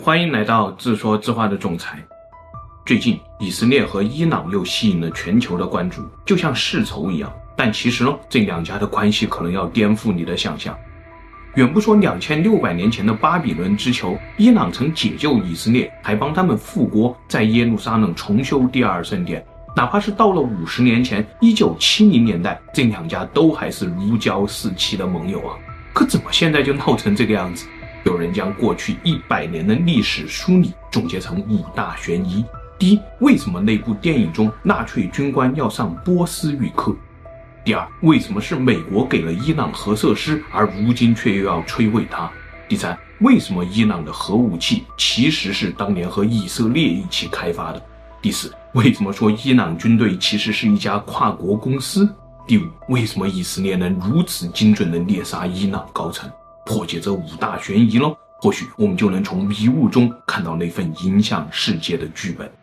欢迎来到自说自话的总裁。最近以色列和伊朗又吸引了全球的关注，就像世仇一样。但其实呢，这两家的关系可能要颠覆你的想象。远不说2600年前的巴比伦之囚，伊朗曾解救以色列，还帮他们复国，在耶路撒冷重修第二圣殿。哪怕是到了50年前1970年代，这两家都还是如胶似漆的盟友啊。可怎么现在就闹成这个样子？有人将过去100年的历史梳理总结成5大悬疑。第一，为什么那部电影中纳粹军官要上波斯语课？第二，为什么是美国给了伊朗核设施，而如今却又要摧毁它？第三，为什么伊朗的核武器其实是当年和以色列一起开发的？第四，为什么说伊朗军队其实是一家跨国公司？第五，为什么以色列能如此精准地猎杀伊朗高层？破解这5大悬疑咯，或许我们就能从迷雾中看到那份影响世界的剧本。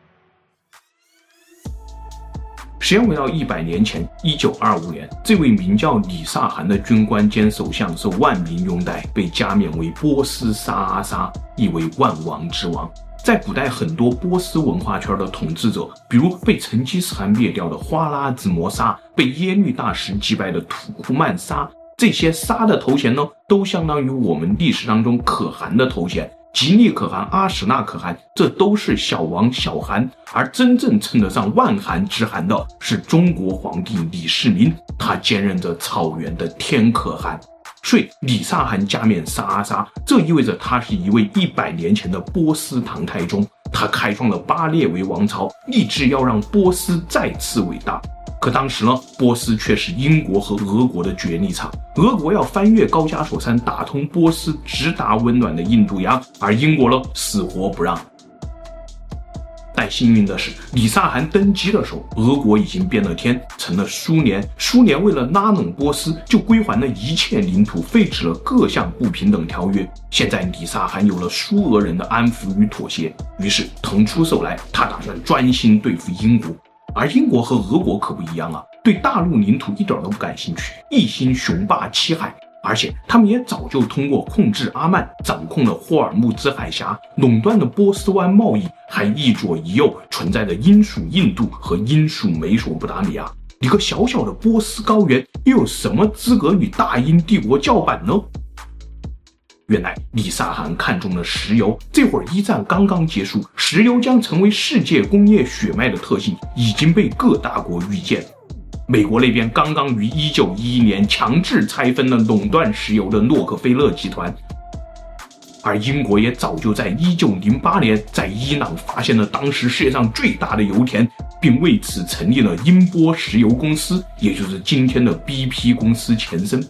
时间回到100年前，1925年，这位名叫李萨汗的军官兼首相受万民拥戴，被加冕为波斯沙阿沙，意为万王之王。在古代，很多波斯文化圈的统治者，比如被成吉思汗灭掉的花剌子模沙，被耶律大石击败的土库曼沙，这些沙的头衔呢，都相当于我们历史当中可汗的头衔，吉利可汗、阿史那可汗，这都是小王小汗。而真正称得上万汗之汗的是中国皇帝李世民，他兼任着草原的天可汗。所以李萨汗加冕沙阿沙，这意味着他是一位100年前的波斯唐太宗，他开创了巴列维王朝，立志要让波斯再次伟大。可当时呢，波斯却是英国和俄国的决力场，俄国要翻越高加索山打通波斯，直达温暖的印度洋，而英国呢，死活不让。但幸运的是，李萨汗登基的时候，俄国已经变了天，成了苏联。苏联为了拉拢波斯，就归还了一切领土，废止了各项不平等条约。现在李萨汗有了苏俄人的安抚与妥协，于是腾出手来，他打算专心对付英国。而英国和俄国可不一样啊，对大陆领土一点都不感兴趣，一心雄霸七海。而且他们也早就通过控制阿曼，掌控了霍尔木兹海峡，垄断了波斯湾贸易，还一左一右存在着英属印度和英属美索不达米亚。一个小小的波斯高原，又有什么资格与大英帝国叫板呢？原来李萨汗看中了石油，这会儿一战刚刚结束，石油将成为世界工业血脉的特性已经被各大国预见。美国那边刚刚于1911年强制拆分了垄断石油的诺克菲勒集团，而英国也早就在1908年在伊朗发现了当时世界上最大的油田，并为此成立了英波石油公司，也就是今天的 BP 公司前身。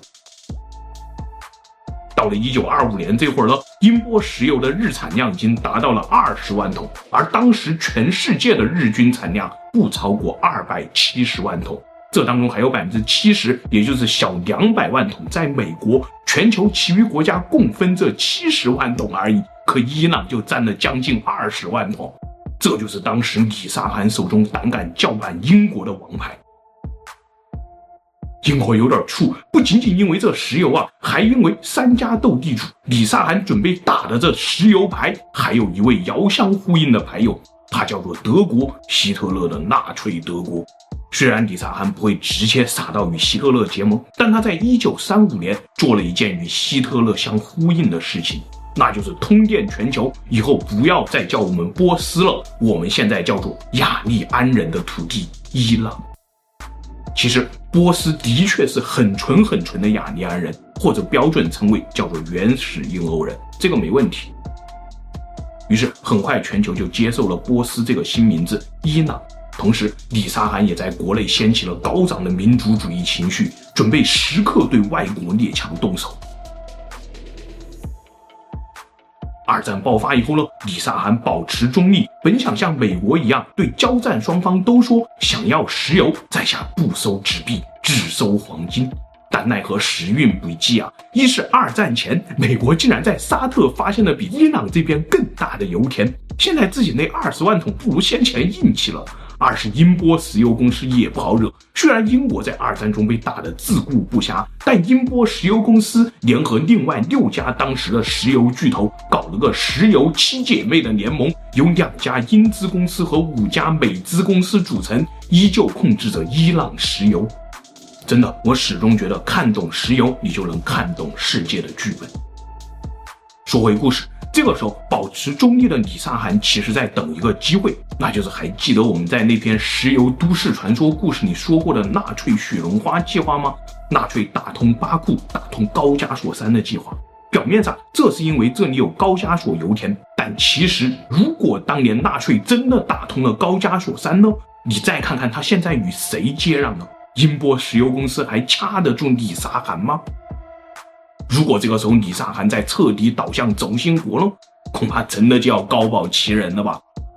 到了1925年这会儿呢，英波石油的日产量已经达到了20万桶，而当时全世界的日均产量不超过270万桶。这当中还有70%，也就是小200万桶，在美国，全球其余国家共分这70万桶而已，可伊朗就占了将近20万桶。这就是当时李萨汗手中胆敢叫板英国的王牌。英国有点怵，不仅仅因为这石油啊，还因为3家斗地主，李萨汗准备打的这石油牌，还有一位遥相呼应的牌友，他叫做德国，希特勒的纳粹德国。虽然李萨汗不会直接傻到与希特勒结盟，但他在1935年做了一件与希特勒相呼应的事情，那就是通电全球，以后不要再叫我们波斯了，我们现在叫做雅利安人的土地伊朗。其实波斯的确是很纯的雅利安人，或者标准称谓叫做原始印欧人，这个没问题。于是很快全球就接受了波斯这个新名字伊朗。同时李萨汗也在国内掀起了高涨的民族主义情绪，准备时刻对外国列强动手。二战爆发以后呢，李萨汗保持中立，本想像美国一样对交战双方都说想要石油，在下不收纸币，只收黄金。但奈何时运不济啊！一是二战前，美国竟然在沙特发现了比伊朗这边更大的油田，现在自己那20万桶不如先前硬气了。 二是英波石油公司也不好惹。虽然英国在二战中被打得自顾不暇，但英波石油公司联合另外6家当时的石油巨头，搞了个石油7姐妹的联盟，由2家英资公司和5家美资公司组成，依旧控制着伊朗石油。真的，我始终觉得看懂石油，你就能看懂世界的剧本。说回故事，这个时候保持中立的李沙涵其实在等一个机会，那就是还记得我们在那篇石油都市传说故事里说过的纳粹雪绒花计划吗？纳粹打通巴库、打通高加索山的计划。表面上这是因为这里有高加索油田，但其实如果当年纳粹真的打通了高加索山呢？你再看看他现在与谁接壤呢？英波石油公司还掐得住李沙涵吗？如果这个时候李沙涵再彻底倒向轴心国了，恐怕真的就要高保奇人了吧。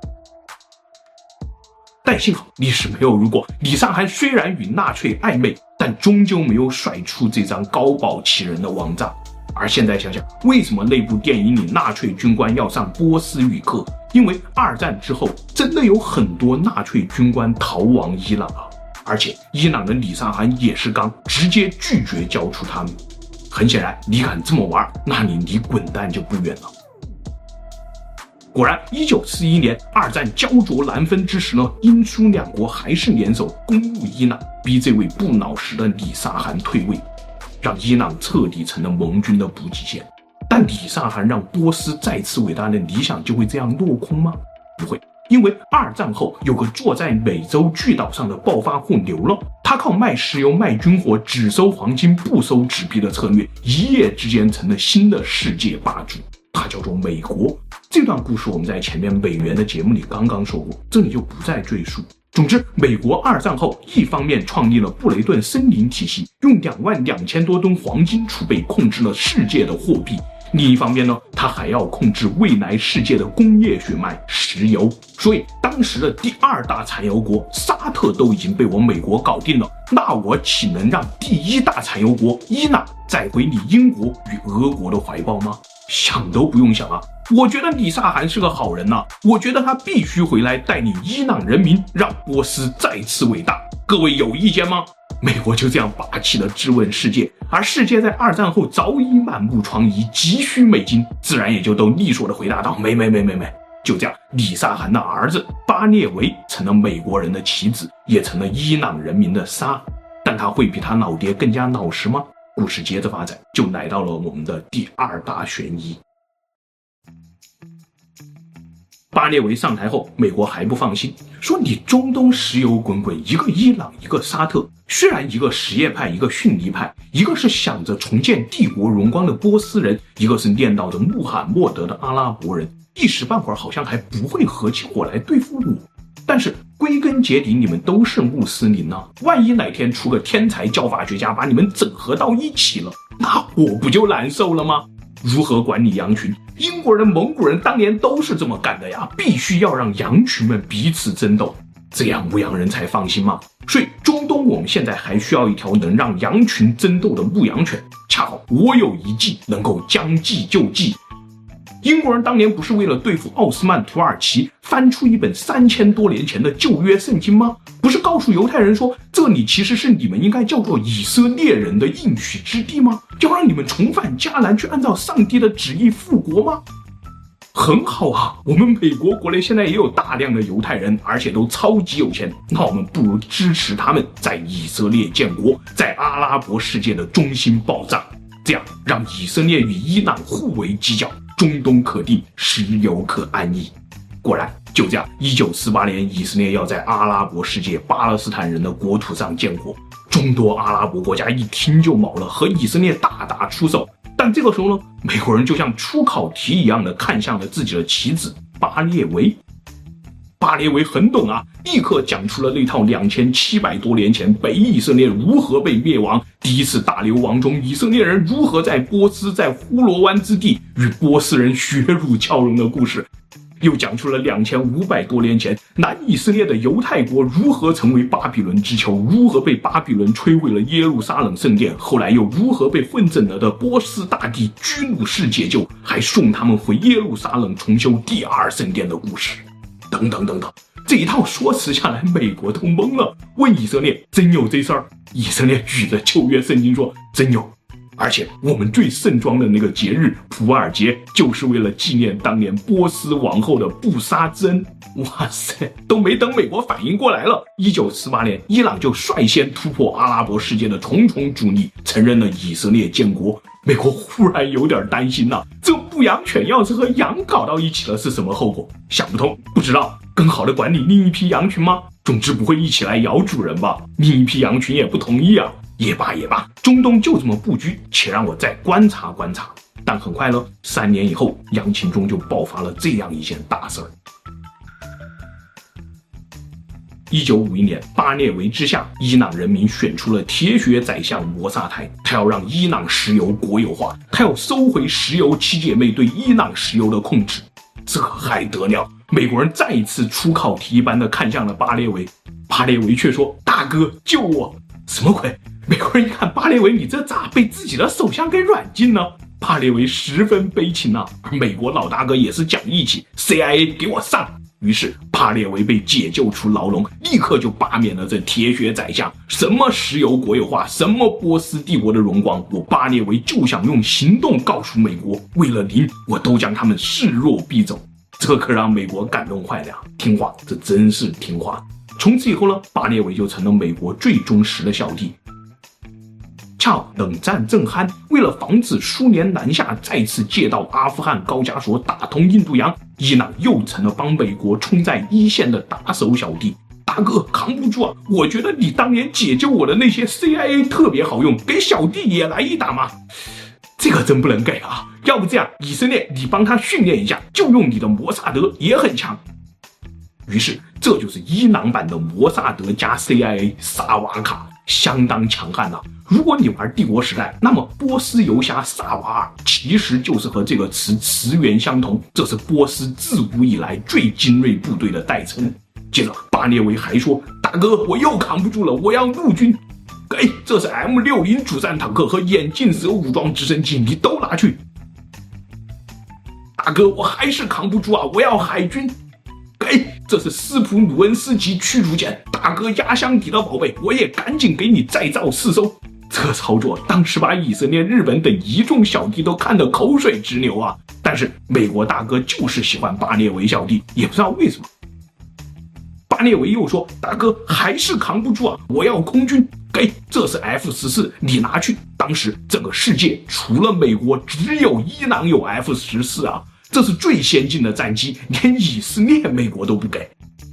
但幸好历史没有如果，李沙涵虽然与纳粹暧昧，但终究没有甩出这张高保奇人的王炸。而现在想想，为什么那部电影里纳粹军官要上波斯语课？因为二战之后真的有很多纳粹军官逃亡伊朗啊，而且伊朗的李沙涵也是刚，直接拒绝交出他们。很显然，你敢这么玩，那你离滚蛋就不远了。果然，1941年二战焦灼难分之时呢，英苏2国还是联手攻入伊朗，逼这位不老实的李沙涵退位，让伊朗彻底成了盟军的补给线。但李沙涵让波斯再次伟大的理想就会这样落空吗？不会，因为二战后有个坐在美洲巨岛上的暴发户牛了，他靠卖石油卖军火，只收黄金不收纸币的策略，一夜之间成了新的世界霸主，他叫做美国。这段故事我们在前面美元的节目里刚刚说过，这里就不再赘述。总之，美国二战后一方面创立了布雷顿森林体系，用22000多吨黄金储备控制了世界的货币，另一方面呢，他还要控制未来世界的工业血脉石油。所以当时的第2大产油国沙特都已经被我美国搞定了，那我岂能让第1大产油国伊朗再回你英国与俄国的怀抱吗？想都不用想啊！我觉得李沙涵是个好人啊，我觉得他必须回来带领伊朗人民让波斯再次伟大。各位有意见吗？美国就这样霸气地质问世界，而世界在二战后早已满目疮痍，急需美金，自然也就都利索地回答道：没。就这样，李沙涵的儿子巴列维成了美国人的棋子，也成了伊朗人民的沙。但他会比他老爹更加老实吗？故事接着发展，就来到了我们的第2大悬疑。巴列维上台后，美国还不放心，说你中东石油滚滚，一个伊朗，一个沙特，虽然一个什叶派，一个逊尼派，一个是想着重建帝国荣光的波斯人，一个是念叨着穆罕默德的阿拉伯人，一时半会儿好像还不会合起伙来对付我。但是归根结底，你们都是穆斯林啊，万一哪天出个天才教法学家把你们整合到一起了，那我不就难受了吗？如何管理羊群？英国人、蒙古人当年都是这么干的呀，必须要让羊群们彼此争斗，这样牧羊人才放心嘛。所以中东我们现在还需要一条能让羊群争斗的牧羊犬，恰好我有一计能够将计就计。英国人当年不是为了对付奥斯曼土耳其翻出一本3000多年前的旧约圣经吗？不是告诉犹太人说这里其实是你们应该叫做以色列人的应许之地吗？就让你们重返迦南去按照上帝的旨意复国吗？很好啊，我们美国国内现在也有大量的犹太人，而且都超级有钱，那我们不如支持他们在以色列建国，在阿拉伯世界的中心爆炸，这样让以色列与伊朗互为犄角，中东可定，石油可安逸。果然就这样，1948年以色列要在阿拉伯世界巴勒斯坦人的国土上建国，众多阿拉伯国家一听就毛了，和以色列大打出手。但这个时候呢，美国人就像出考题一样的看向了自己的棋子巴列维。巴列维很懂啊，立刻讲出了那套2700多年前北以色列如何被灭亡，第一次大流亡中以色列人如何在波斯在呼罗湾之地与波斯人血乳交融的故事，又讲出了2500多年前南以色列的犹太国如何成为巴比伦之囚，如何被巴比伦摧毁了耶路撒冷圣殿，后来又如何被混整了的波斯大帝居鲁士解救，还送他们回耶路撒冷重修第2圣殿的故事，等等等等。 这一套说辞下来，美国都懵了，问以色列真有这事儿？以色列举着旧约圣经说真有，而且我们最盛装的那个节日普尔节，就是为了纪念当年波斯王后的布杀之恩。哇塞，都没等美国反应过来了，1948年伊朗就率先突破阿拉伯世界的重重阻力，承认了以色列建国。美国忽然有点担心了，这牧羊犬要是和羊搞到一起了是什么后果？想不通，不知道更好的管理另一批羊群吗？总之不会一起来咬主人吧？另一批羊群也不同意啊。也罢，中东就这么布局，且让我再观察观察。但很快了，3年以后，羊群中就爆发了这样一件大事儿。1951年，巴列维之下，伊朗人民选出了铁血宰相摩萨台，他要让伊朗石油国有化，他要收回石油七姐妹对伊朗石油的控制。这还得了？美国人再一次出考题一般的看向了巴列维，巴列维却说：“大哥，救我！”什么鬼？美国人一看巴列维，你这咋被自己的首相给软禁呢？巴列维十分悲情啊，而美国老大哥也是讲义气 ，CIA 给我上！于是巴列维被解救出牢笼，立刻就罢免了这铁血宰相。什么石油国有化，什么波斯帝国的荣光，我巴列维就想用行动告诉美国，为了您，我都将他们视若敝帚。这可让美国感动坏了，听话，这真是听话。从此以后呢，巴列维就成了美国最忠实的小弟。恰好冷战正酣，为了防止苏联南下再次借道阿富汗高加索打通印度洋，伊朗又成了帮美国冲在一线的打手小弟。大哥扛不住啊！我觉得你当年解救我的那些 CIA 特别好用，给小弟也来一打嘛。这个真不能给啊！要不这样，以色列你帮他训练一下，就用你的摩萨德也很强。于是这就是伊朗版的摩萨德加 CIA 萨瓦卡，相当强悍啊。如果你玩帝国时代，那么波斯游侠萨瓦尔其实就是和这个词源相同，这是波斯自古以来最精锐部队的代称。接着巴列维还说：“大哥，我又扛不住了，我要陆军。给，这是 M60 主战坦克和眼镜蛇武装直升机，你都拿去。大哥，我还是扛不住啊，我要海军。给，这是斯普鲁恩斯级驱逐舰，大哥压箱底的宝贝，我也赶紧给你再造4艘。”这操作当时把以色列、日本等一众小弟都看得口水直流啊！但是美国大哥就是喜欢巴列维小弟，也不知道为什么。巴列维又说：“大哥还是扛不住啊，我要空军。给，这是 F14，你拿去。”当时整个世界除了美国，只有伊朗有 F14啊，这是最先进的战机，连以色列美国都不给。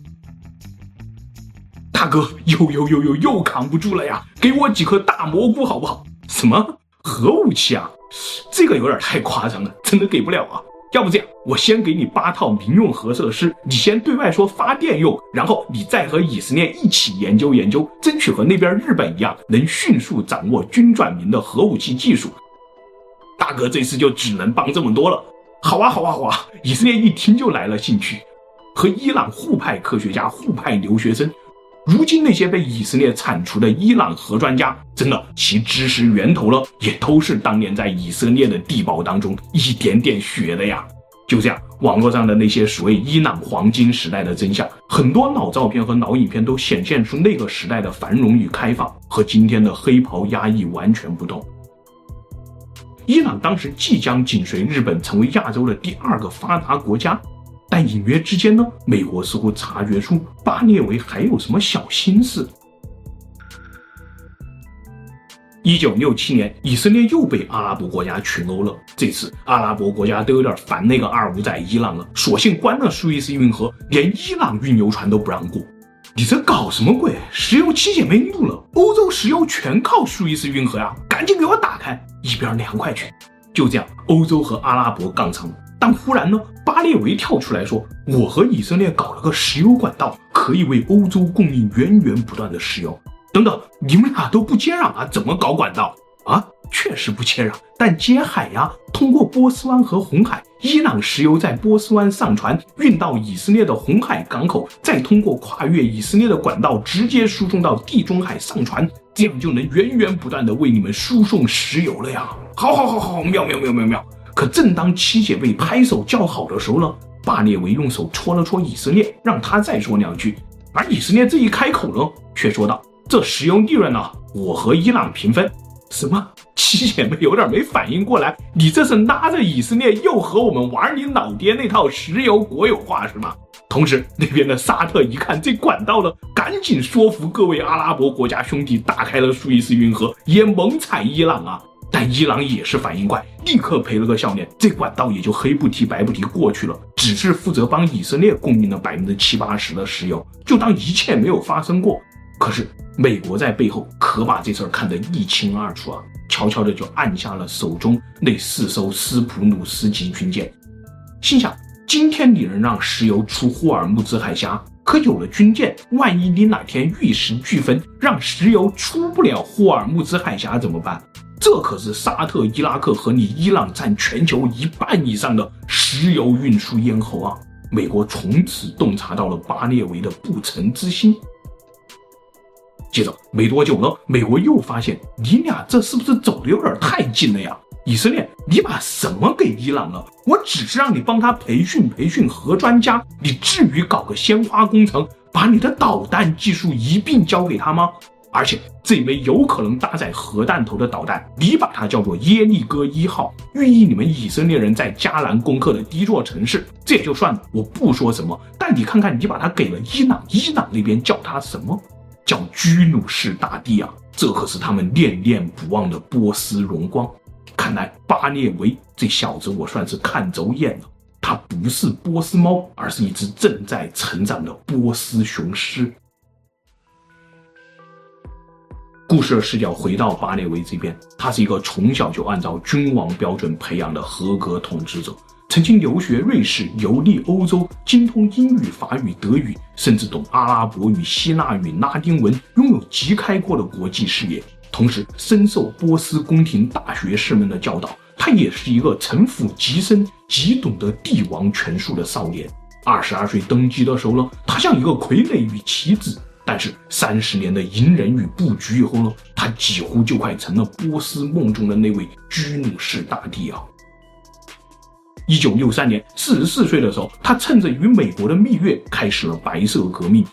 大哥，又扛不住了呀！给我几颗大蘑菇好不好？什么核武器啊？这个有点太夸张了，真的给不了啊！要不这样，我先给你8套民用核设施，你先对外说发电用，然后你再和以色列一起研究研究，争取和那边日本一样，能迅速掌握军转民的核武器技术。大哥这次就只能帮这么多了。好啊！以色列一听就来了兴趣，和伊朗互派科学家，互派留学生。如今那些被以色列铲除的伊朗核专家，真的其知识源头了，也都是当年在以色列的地堡当中一点点学的呀。就这样，网络上的那些所谓伊朗黄金时代的真相，很多老照片和老影片都显现出那个时代的繁荣与开放，和今天的黑袍压抑完全不同。伊朗当时即将紧随日本成为亚洲的第2个发达国家，但隐约之间呢，美国似乎察觉出巴列维还有什么小心思。1967年，以色列又被阿拉伯国家群殴了。这次阿拉伯国家都有点烦那个二五仔伊朗了，索性关了苏伊士运河，连伊朗运油船都不让过。你这搞什么鬼？石油七姐妹怒了，欧洲石油全靠苏伊士运河呀，赶紧给我打开，一边凉快去。就这样，欧洲和阿拉伯杠上了。但忽然呢，巴列维跳出来说：“我和以色列搞了个石油管道，可以为欧洲供应源源不断的石油。”等等，你们俩都不接壤啊？怎么搞管道啊？确实不接壤，但接海呀，通过波斯湾和红海，伊朗石油在波斯湾上船，运到以色列的红海港口，再通过跨越以色列的管道直接输送到地中海上船，这样就能源源不断的为你们输送石油了呀！好，妙！可正当七姐妹拍手叫好的时候呢， 巴列维用手戳了戳以色列，让他再说2句。而以色列这一开口呢，却说道：“这石油利润呢，我和伊朗平分。”什么？七姐妹有点没反应过来，你这是拉着以色列又和我们玩你老爹那套石油国有化是吗？同时那边的沙特一看这管道了，赶紧说服各位阿拉伯国家兄弟打开了苏伊士运河，也猛踩伊朗啊。但伊朗也是反应快，立刻赔了个笑脸，这管道也就黑不提白不提过去了，只是负责帮以色列供应了70-80%的石油，就当一切没有发生过。可是美国在背后可把这事儿看得一清二楚啊，悄悄的就按下了手中那4艘斯普鲁斯级军舰，心想今天你能让石油出霍尔木兹海峡，可有了军舰，万一你哪天玉石俱焚，让石油出不了霍尔木兹海峡怎么办？这可是沙特、伊拉克和你伊朗占全球1半以上的石油运输咽喉啊！美国从此洞察到了巴列维的不臣之心。接着没多久呢，美国又发现你俩这是不是走得有点太近了呀？以色列，你把什么给伊朗了？我只是让你帮他培训核专家，你至于搞个鲜花工程，把你的导弹技术一并交给他吗？而且这枚有可能搭载核弹头的导弹，你把它叫做耶利哥1号，寓意你们以色列人在迦南攻克的第一座城市。这也就算了，我不说什么，但你看看你把它给了伊朗，伊朗那边叫它什么？叫居鲁士大帝啊！这可是他们念念不忘的波斯荣光。看来巴列维这小子我算是看走眼了，他不是波斯猫，而是一只正在成长的波斯雄狮。故事的视角回到巴列维这边，他是一个从小就按照君王标准培养的合格统治者，曾经留学瑞士，游历欧洲，精通英语、法语、德语，甚至懂阿拉伯语、希腊语、拉丁文，拥有极开阔的国际视野。同时深受波斯宫廷大学士们的教导，他也是一个城府极深、极懂得帝王权术的少年。22岁登基的时候呢，他像一个傀儡与棋子，但是30年的隐忍与布局以后呢，他几乎就快成了波斯梦中的那位居鲁士大帝啊。1963年44岁的时候，他趁着与美国的蜜月开始了白色革命，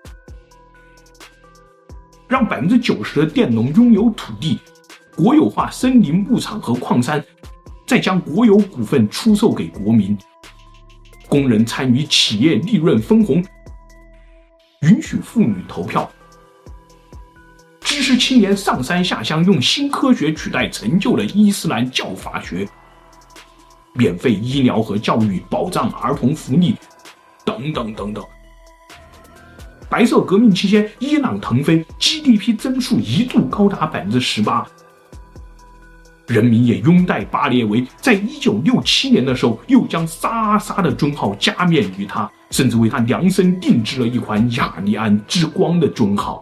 让90%的佃农拥有土地，国有化森林牧场和矿山，再将国有股份出售给国民，工人参与企业利润分红，允许妇女投票，知识青年上山下乡，用新科学取代陈旧的伊斯兰教法学，免费医疗和教育，保障儿童福利，等等等等。白色革命期间，伊朗腾飞 ，GDP 增速一度高达18%，人民也拥戴巴列维。在1967年的时候，又将沙沙的尊号加冕于他，甚至为他量身定制了一款雅利安之光的尊号。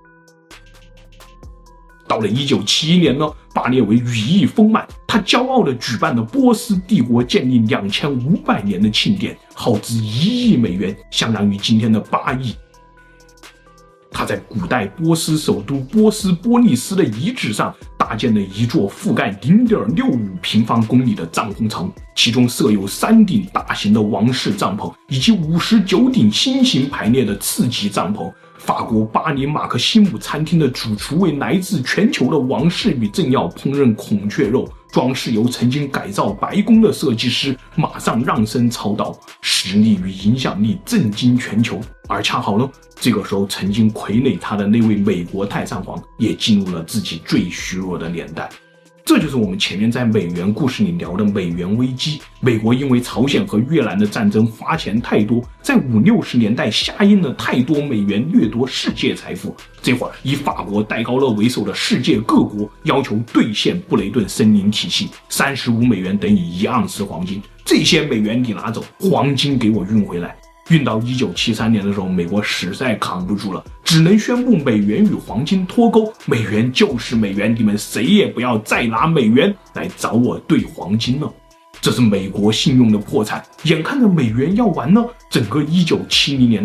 到了1971年呢，巴列维羽翼丰满，他骄傲地举办了波斯帝国建立2500年的庆典，耗资1亿美元，相当于今天的8亿。他在古代波斯首都波斯波利斯的遗址上搭建了一座覆盖 0.65 平方公里的帐篷城，其中设有3顶大型的王室帐篷，以及59顶新型排列的次级帐篷。法国巴黎马克西姆餐厅的主厨为来自全球的王室与政要烹饪孔雀肉，装饰由曾经改造白宫的设计师马上让声操刀，实力与影响力震惊全球。而恰好呢，这个时候曾经傀儡他的那位美国太上皇也进入了自己最虚弱的年代。这就是我们前面在美元故事里聊的美元危机。美国因为朝鲜和越南的战争花钱太多，在50、60年代下印了太多美元，掠夺世界财富。这会儿以法国戴高乐为首的世界各国要求兑现布雷顿森林体系，35美元等于1盎司黄金。这些美元你拿走，黄金给我运回来。运到1973年的时候，美国实在扛不住了，只能宣布美元与黄金脱钩，美元就是美元，你们谁也不要再拿美元来找我兑黄金了。这是美国信用的破产，眼看着美元要完了，整个1970年代，巴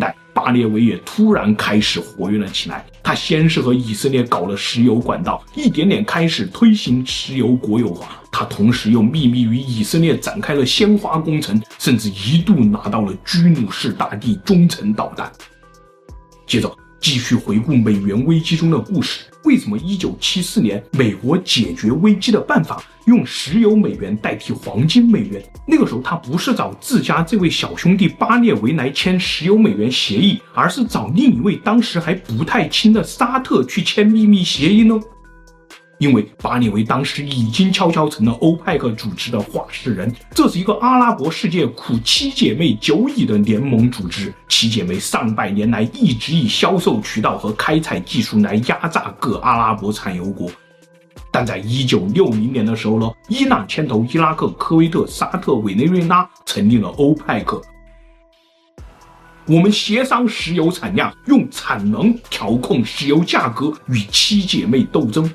巴列维也突然开始活跃了起来。他先是和以色列搞了石油管道，一点点开始推行石油国有化。他同时又秘密与以色列展开了鲜花工程，甚至一度拿到了居努士大帝中程导弹。接着继续回顾美元危机中的故事。为什么1974年美国解决危机的办法用石油美元代替黄金美元？那个时候他不是找自家这位小兄弟巴列维来签石油美元协议，而是找另一位当时还不太亲的沙特去签秘密协议呢？因为巴列维当时已经悄悄成了欧派克组织的话事人，这是一个阿拉伯世界苦七姐妹久矣的联盟组织。七姐妹上百年来一直以销售渠道和开采技术来压榨各阿拉伯产油国。但在1960年的时候呢，伊朗牵头伊拉克、科威特、沙特、委内瑞拉成立了欧派克。我们协商石油产量，用产能调控石油价格，与七姐妹斗争。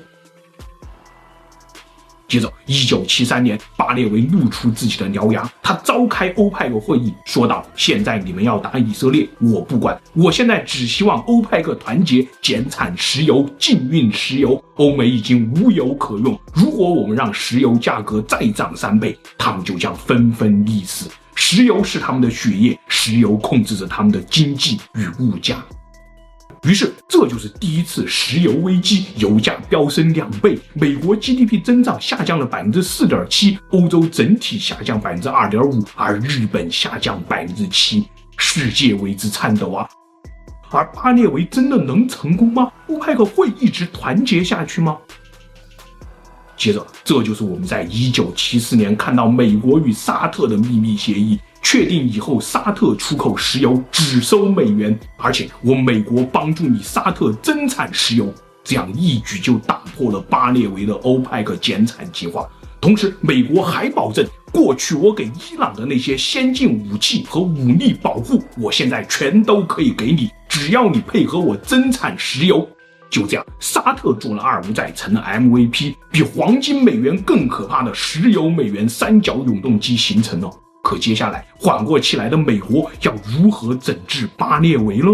接着1973年，巴列维露出自己的獠牙，他召开欧派克会议，说道：现在你们要打以色列，我不管，我现在只希望欧派克团结，减产石油，禁运石油。欧美已经无油可用，如果我们让石油价格再涨3倍，他们就将纷纷溺死。石油是他们的血液，石油控制着他们的经济与物价。于是这就是第一次石油危机，油价飙升2倍，美国 GDP 增长下降了 4.7%， 欧洲整体下降 2.5%， 而日本下降 7%， 世界为之颤抖啊！而巴列维真的能成功吗？欧派克会一直团结下去吗？接着，这就是我们在1974年看到美国与沙特的秘密协议，确定以后沙特出口石油只收美元，而且我美国帮助你沙特增产石油，这样一举就打破了巴列维的欧派克减产计划。同时，美国还保证，过去我给伊朗的那些先进武器和武力保护，我现在全都可以给你，只要你配合我增产石油。就这样，沙特做了二五仔，成了 MVP， 比黄金美元更可怕的石油美元三角永动机形成了。可接下来缓过气来的美国要如何整治巴列维呢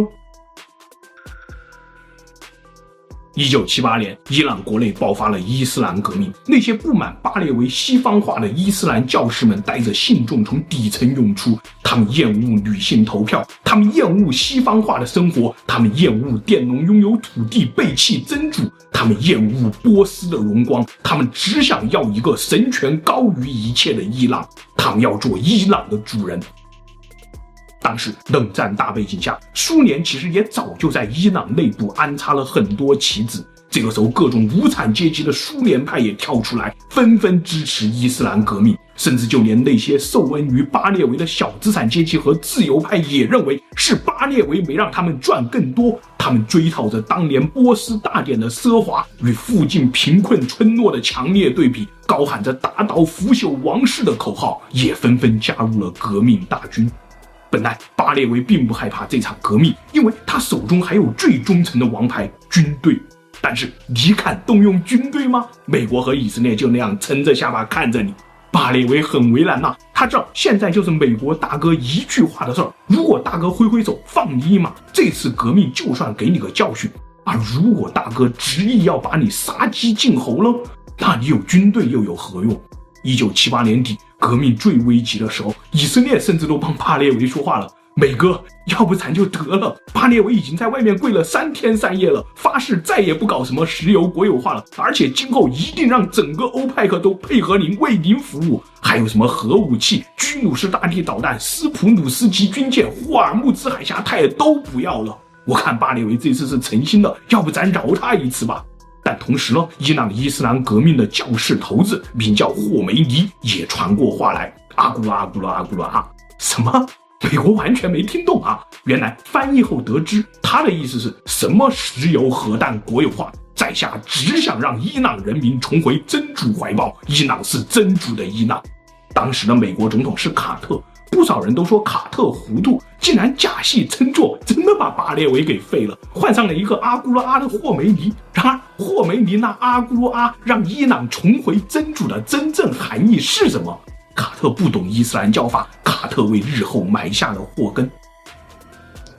？1978年，伊朗国内爆发了伊斯兰革命，那些不满巴列维西方化的伊斯兰教士们带着信众从底层涌出，他们厌恶女性投票，他们厌恶西方化的生活，他们厌恶佃农拥有土地背弃真主，他们厌恶波斯的荣光，他们只想要一个神权高于一切的伊朗，他们要做伊朗的主人。当时冷战大背景下，苏联其实也早就在伊朗内部安插了很多棋子。这个时候，各种无产阶级的苏联派也跳出来，纷纷支持伊斯兰革命，甚至就连那些受恩于巴列维的小资产阶级和自由派也认为是巴列维没让他们赚更多。他们追讨着当年波斯大典的奢华与附近贫困村落的强烈对比，高喊着打倒腐朽王室的口号，也纷纷加入了革命大军。本来巴列维并不害怕这场革命，因为他手中还有最忠诚的王牌军队。但是你敢动用军队吗？美国和以色列就那样撑着下巴看着你。巴列维很为难啊，他知道现在就是美国大哥一句话的事儿，如果大哥挥挥手放你一马，这次革命就算给你个教训；而如果大哥执意要把你杀鸡儆猴了，那你有军队又有何用？1978年底，革命最危急的时候，以色列甚至都帮巴列维说话了。美哥，要不咱就得了，巴列维已经在外面跪了3天3夜了，发誓再也不搞什么石油国有化了，而且今后一定让整个欧派克都配合您，为您服务。还有什么核武器、居努士大帝导弹、斯普鲁斯级军舰、霍尔木兹海峡，他也都不要了。我看巴列维这次是诚心的，要不咱饶他一次吧。但同时呢，伊朗伊斯兰革命的教士头子名叫霍梅尼也传过话来，阿古拉阿古拉阿古拉啊，什么？美国完全没听懂啊！原来翻译后得知，他的意思是什么石油核弹国有化，在下只想让伊朗人民重回真主怀抱，伊朗是真主的伊朗。当时的美国总统是卡特，不少人都说卡特糊涂，竟然假戏真做，真的把巴列维给废了，换上了一个阿古拉阿的霍梅尼。然而霍梅尼那阿古拉阿让伊朗重回真主的真正含义是什么？卡特不懂伊斯兰教法，卡特为日后埋下了祸根。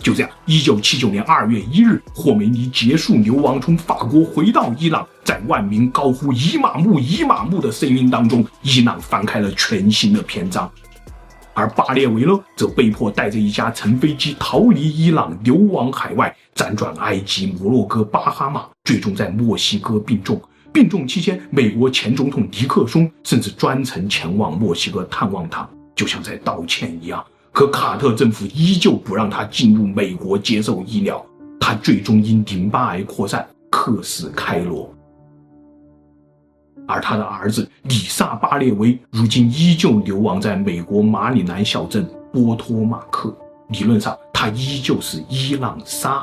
就这样，1979年2月1日，霍梅尼结束流亡，从法国回到伊朗，在万民高呼伊玛目伊玛目的声音当中，伊朗翻开了全新的篇章。而巴列维呢，则被迫带着一架乘飞机逃离伊朗，流亡海外，辗转埃及、摩洛哥、巴哈马，最终在墨西哥病重。病重期间，美国前总统尼克松甚至专程前往墨西哥探望他，就像在道歉一样。可卡特政府依旧不让他进入美国接受医疗，他最终因淋巴癌扩散客死开罗。而他的儿子里萨·巴列维如今依旧流亡在美国马里兰小镇波托马克，理论上他依旧是伊朗沙。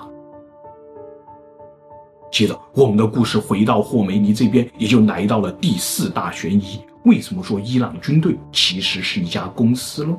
接着我们的故事回到霍梅尼这边，也就来到了第4大悬疑，为什么说伊朗军队其实是一家公司呢？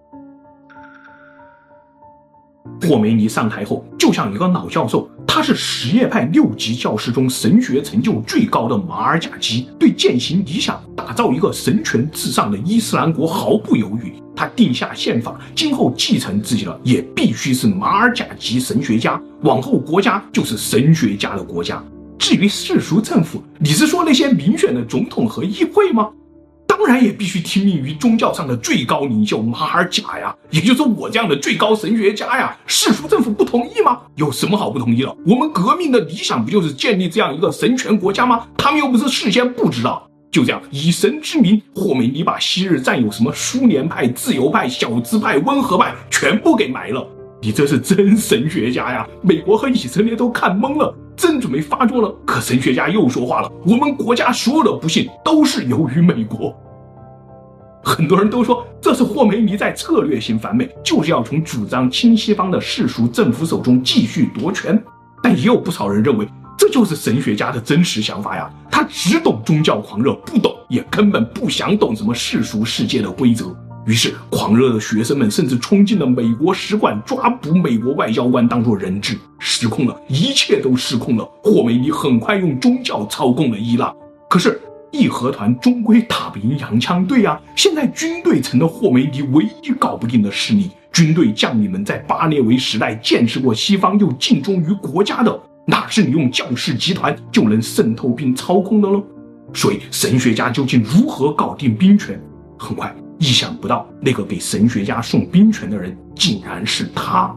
霍梅尼上台后就像一个老教授，他是什叶派6级教师中神学成就最高的马尔贾基，对践行理想打造一个神权至上的伊斯兰国毫不犹豫。他定下宪法，今后继承自己的也必须是马尔贾基神学家，往后国家就是神学家的国家。至于世俗政府，你是说那些民选的总统和议会吗？当然也必须听命于宗教上的最高领袖马尔贾呀，也就是我这样的最高神学家呀。世俗政府不同意吗？有什么好不同意的？我们革命的理想不就是建立这样一个神权国家吗？他们又不是事先不知道。就这样，以神之名，霍梅尼把昔日占有什么苏联派、自由派、小资派、温和派全部给埋了。你这是真神学家呀！美国和以色列都看懵了，真准备发作了。可神学家又说话了，我们国家所有的不幸都是由于美国。很多人都说这是霍梅尼在策略性反美，就是要从主张亲西方的世俗政府手中继续夺权。但也有不少人认为这就是神学家的真实想法呀，他只懂宗教狂热，不懂也根本不想懂什么世俗世界的规则。于是狂热的学生们甚至冲进了美国使馆，抓捕美国外交官当作人质。失控了，一切都失控了。霍梅尼很快用宗教操控了伊朗，可是义和团终归打不赢洋枪队啊！现在军队成了霍梅尼唯一搞不定的势力。军队将领们在巴列维时代见识过西方又尽忠于国家的，哪是你用教士集团就能渗透并操控的呢？所以神学家究竟如何搞定兵权？很快意想不到，那个给神学家送兵权的人竟然是他。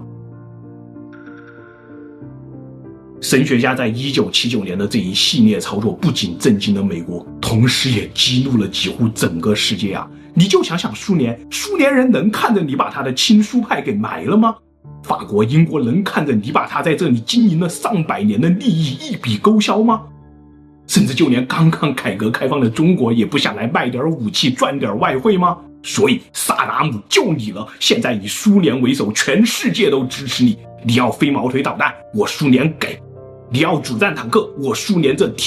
神学家在1979年的这一系列操作不仅震惊了美国，同时也激怒了几乎整个世界啊！你就想想苏联人能看着你把他的亲苏派给埋了吗？法国、英国能看着你把他在这里经营了上百年的利益一笔勾销吗？甚至就连刚刚改革开放的中国也不想来卖点武器赚点外汇吗？所以萨达姆就你了，现在以苏联为首，全世界都支持你。你要飞毛腿导弹，我苏联给；你要主战坦克，我苏联这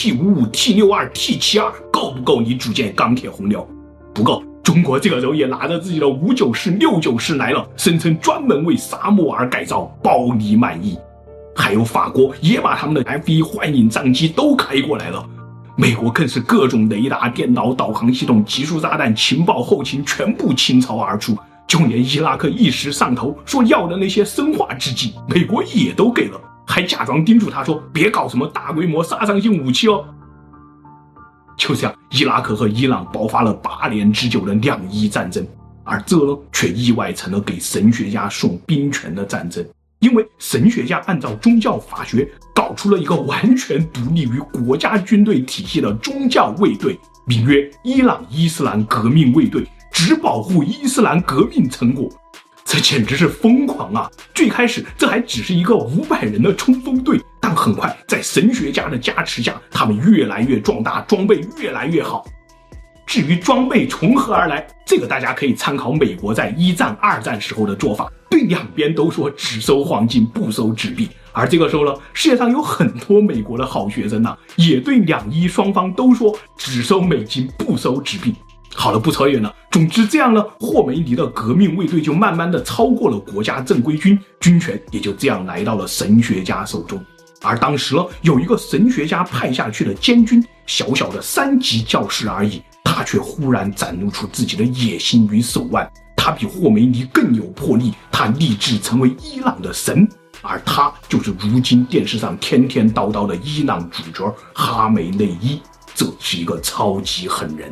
T55、T62、T72够不够你组建钢铁洪流？不够，中国这个时候也拿着自己的594、694来了，声称专门为沙漠而改造，包你满意。还有法国也把他们的 F1幻影战机都开过来了，美国更是各种雷达、电脑、导航系统、集束炸弹、情报后勤全部倾巢而出，就连伊拉克一时上头说要的那些生化制剂，美国也都给了，还假装叮嘱他说别搞什么大规模杀伤性武器哦。就这样，伊拉克和伊朗爆发了8年之久的两伊战争，而这呢，却意外成了给神学家送兵权的战争。因为神学家按照宗教法学搞出了一个完全独立于国家军队体系的宗教卫队，名曰伊朗伊斯兰革命卫队，只保护伊斯兰革命成果。这简直是疯狂啊！最开始这还只是一个500人的冲锋队，但很快在神学家的加持下，他们越来越壮大，装备越来越好。至于装备从何而来，这个大家可以参考美国在1战、2战时候的做法，对两边都说只收黄金不收纸币。而这个时候呢，世界上有很多美国的好学生也对两伊双方都说只收美金不收纸币。好了，不扯远了。总之这样呢，霍梅尼的革命卫队就慢慢的超过了国家正规军，军权也就这样来到了神学家手中。而当时呢，有一个神学家派下去的监军，小小的3级教士而已，他却忽然展露出自己的野心与手腕。他比霍梅尼更有魄力，他立志成为伊朗的神。 而他就是如今电视上天天叨叨的伊朗主角哈梅内伊，这是一个超级狠人。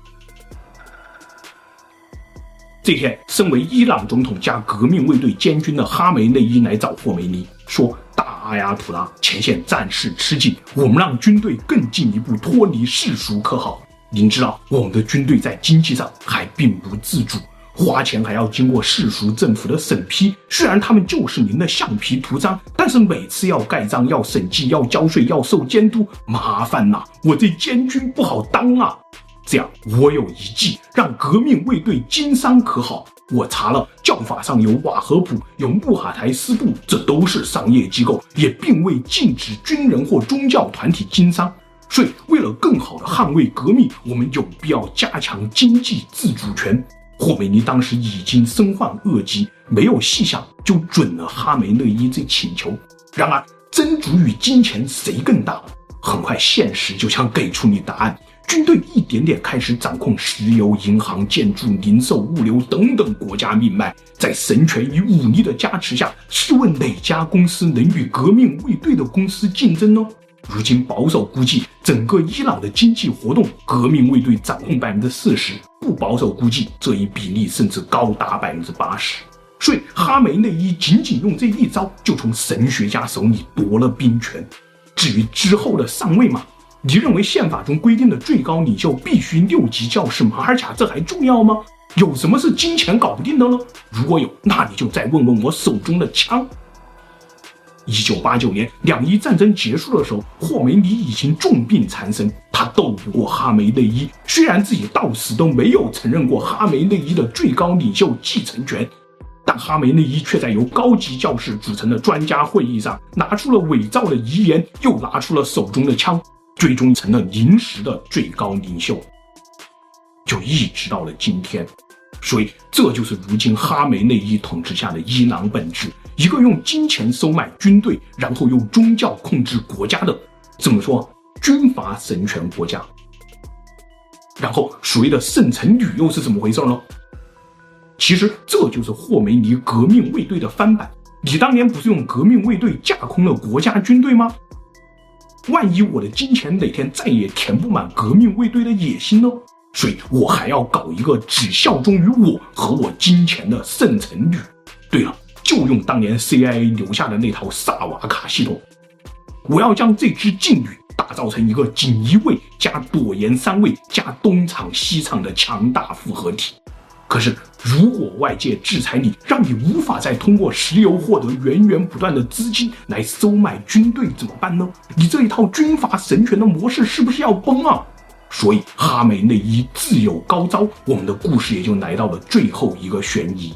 这天，身为伊朗总统加革命卫队监军的哈梅内伊来找霍梅尼，说：“大阿亚图拉，前线战事吃紧，我们让军队更进一步脱离世俗可好？您知道，我们的军队在经济上还并不自主，花钱还要经过世俗政府的审批。虽然他们就是您的橡皮图章，但是每次要盖章、要审计、要交税、要受监督，麻烦呐！我这监军不好当啊。这样，我有一计，让革命卫队经商可好？我查了，教法上有瓦合普，有穆哈台斯部，这都是商业机构，也并未禁止军人或宗教团体经商。所以，为了更好的捍卫革命，我们有必要加强经济自主权。”霍梅尼当时已经身患恶疾，没有细想就准了哈梅内伊这请求。然而，真主与金钱谁更大？很快，现实就想给出你答案。军队一点点开始掌控石油、银行、建筑、零售、物流等等国家命脉，在神权与武力的加持下，试问哪家公司能与革命卫队的公司竞争呢？如今保守估计，整个伊朗的经济活动，革命卫队掌控40%，不保守估计，这一比例甚至高达80%。所以哈梅内伊仅仅用这一招，就从神学家手里夺了兵权。至于之后的上位嘛，你认为宪法中规定的最高领袖必须6级教士马尔贾，这还重要吗？有什么是金钱搞不定的呢？如果有，那你就再问问我手中的枪。1989年两伊战争结束的时候，霍梅尼已经重病缠身，他斗不过哈梅内伊，虽然自己到死都没有承认过哈梅内伊的最高领袖继承权，但哈梅内伊却在由高级教士组成的专家会议上拿出了伪造的遗言，又拿出了手中的枪，最终成了临时的最高领袖，就一直到了今天。所以这就是如今哈梅内伊统治下的伊朗本质，一个用金钱收买军队，然后用宗教控制国家的，这么说，军阀神权国家。然后所谓的圣城旅又是怎么回事呢？其实这就是霍梅尼革命卫队的翻版。你当年不是用革命卫队架空了国家军队吗？万一我的金钱哪天再也填不满革命卫队的野心呢？所以我还要搞一个只效忠于我和我金钱的圣城旅。对了，就用当年 CIA 留下的那套萨瓦卡系统，我要将这支劲旅打造成一个锦衣卫加朵颜三卫加东厂西厂的强大复合体。可是如果外界制裁你，让你无法再通过石油获得源源不断的资金来收买军队怎么办呢？你这一套军阀神权的模式是不是要崩啊？所以哈梅内伊自有高招，我们的故事也就来到了最后一个悬疑。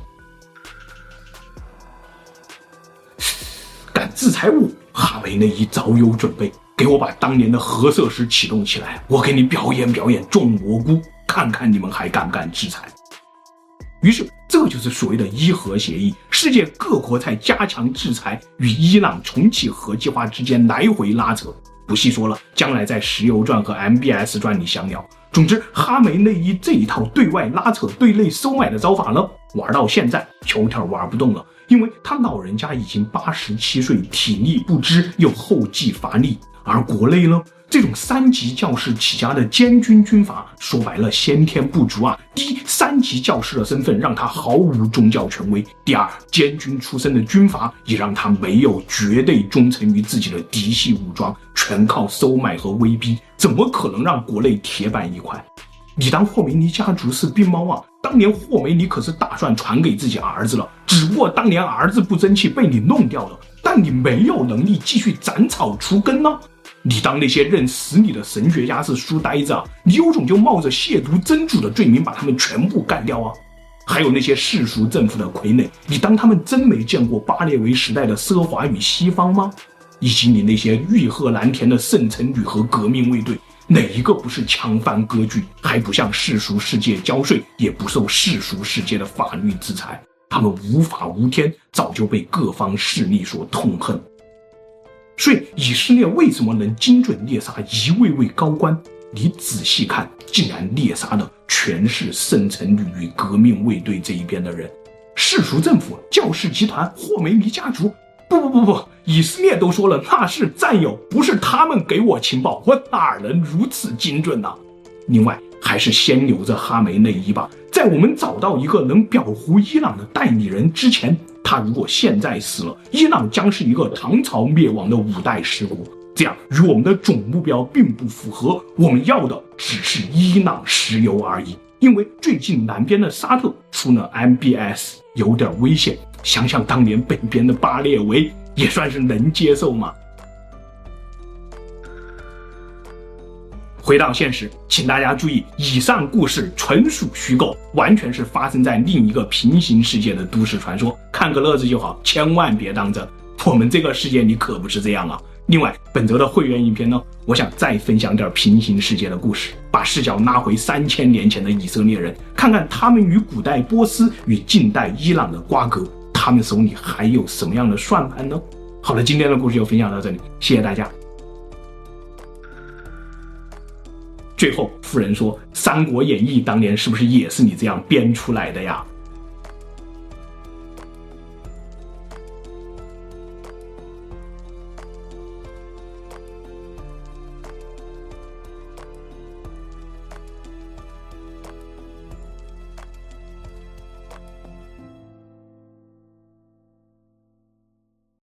敢制裁我，哈梅内伊早有准备，给我把当年的核设施启动起来，我给你表演表演种蘑菇，看看你们还敢不敢制裁。于是这就是所谓的伊核协议，世界各国在加强制裁与伊朗重启核计划之间来回拉扯，不细说了，将来在石油传和 MBS 传里详聊。总之，哈梅内伊这一套对外拉扯对内收买的招法呢，玩到现在有点玩不动了，因为他老人家已经87岁，体力不支又后继乏力，而国内呢，这种3级教士起家的监军军阀，说白了先天不足啊。第一，3级教士的身份让他毫无宗教权威；第二，监军出身的军阀也让他没有绝对忠诚于自己的嫡系武装，全靠收买和威逼，怎么可能让国内铁板一块？你当霍梅尼家族是病猫啊？当年霍梅尼可是打算传给自己儿子了，只不过当年儿子不争气被你弄掉了，但你没有能力继续斩草除根呢。你当那些认死你的神学家是书呆子啊？你有种就冒着亵渎真主的罪名把他们全部干掉啊！还有那些世俗政府的傀儡，你当他们真没见过巴列维时代的奢华与西方吗？以及你那些欲壑蓝田的圣城旅和革命卫队，哪一个不是强藩割据，还不向世俗世界交税，也不受世俗世界的法律制裁？他们无法无天，早就被各方势力所痛恨。所以以色列为什么能精准猎杀一位位高官？你仔细看，竟然猎杀的全是圣城旅与革命卫队这一边的人。世俗政府、教士集团、霍梅尼家族， 不，以色列都说了那是战友，不是他们给我情报，我哪能如此精准呢？另外，还是先留着哈梅内伊吧，在我们找到一个能表糊伊朗的代理人之前，他如果现在死了，伊朗将是一个唐朝灭亡的5代十国，这样与我们的总目标并不符合，我们要的只是伊朗石油而已。因为最近南边的沙特出了 MBS， 有点危险，想想当年北边的巴列维也算是能接受嘛。回到现实，请大家注意，以上故事纯属虚构，完全是发生在另一个平行世界的都市传说，看个乐子就好，千万别当真。我们这个世界里可不是这样啊。另外，本周的会员影片呢，我想再分享点平行世界的故事，把视角拉回3000年前的以色列人，看看他们与古代波斯与近代伊朗的瓜葛，他们手里还有什么样的算盘呢？好了，今天的故事就分享到这里，谢谢大家。最后，夫人说，《三国演义》当年是不是也是你这样编出来的呀？